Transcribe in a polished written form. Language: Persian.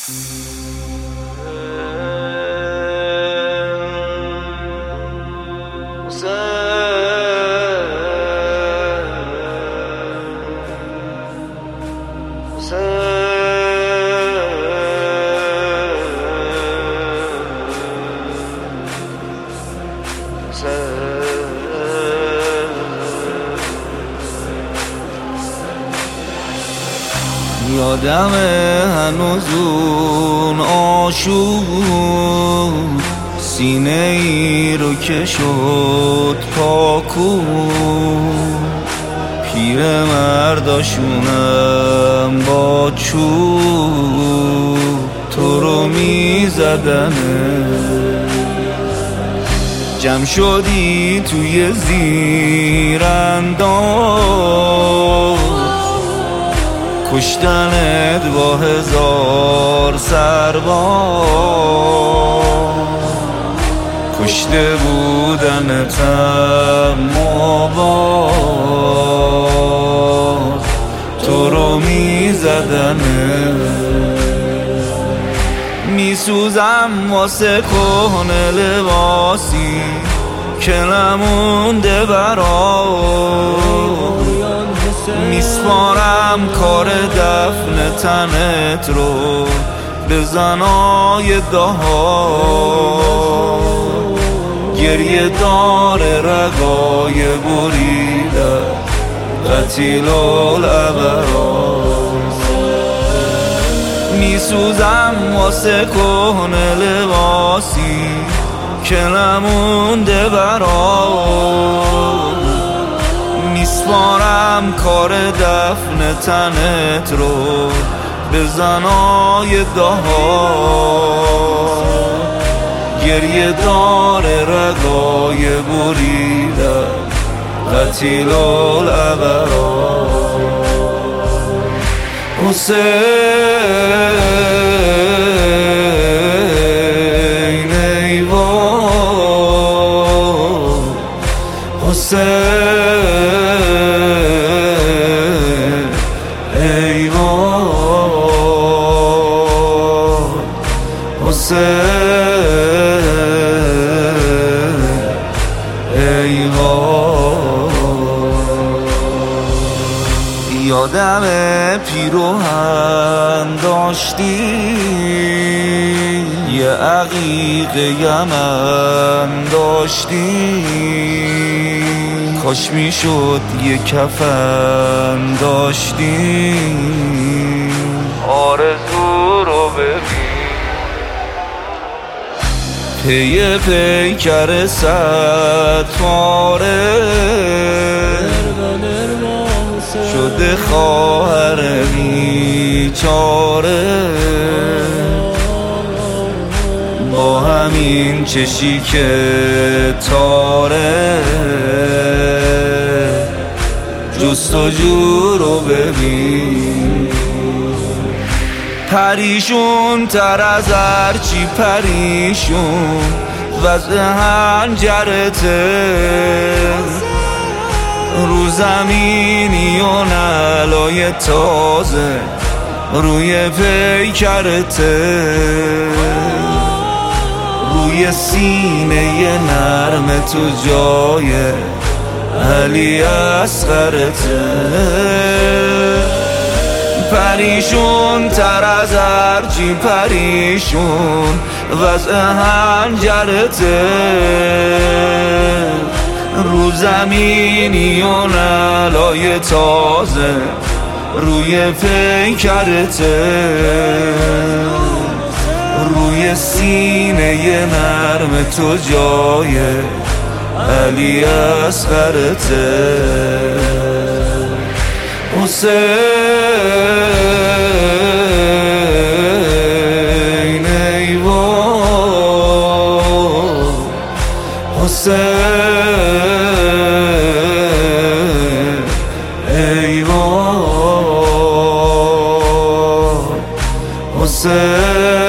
یادم هنوز اون آشوب، سینه ای رو که شد پاکو، پیر مرداشونم با چوب تو رو میزدنه. جمع شدی توی زیرانداز، کشتنت با 1000 سرباز، کشته بودنتم ما باز تو رو میزدنه. میسوزم واسه کهنه لباسی که نمونده برات، میسپارم کار دفن تنت رو به زنای دهات، گریه داره رگای بریده قتیل العبرات. میسوزم واسه کهنه لباسی که نمونده برات، میسپارم کار دفن تنت رو به زنای دهات، گریه داره رگای بریده قتیل العبرات. حسین ای وای، حسین ای وای، حسین ای وای. یادم پیروهن داشتی، یه عقیق یمن داشتی، کاش میشد یه کفن داشتی، آرزو رو ببین پی پیکر ستاره، شده خواهر بیچاره، با همین چشی که تاره، جستجو رو ببین پریشون تر از هرچی پریشون وضع هنجرته، رو زمینی و نلای تازه روی پیکرته، روی سینه نرم تو جای علی اصغرته، پریشون تر از هرچی پریشون وضع هنجرته، رو زمینی و نلای تازه روی پیکرته، روی سینه نرم تو جای علی اصغرته. حسین ای وای، حسین ای وای، حسین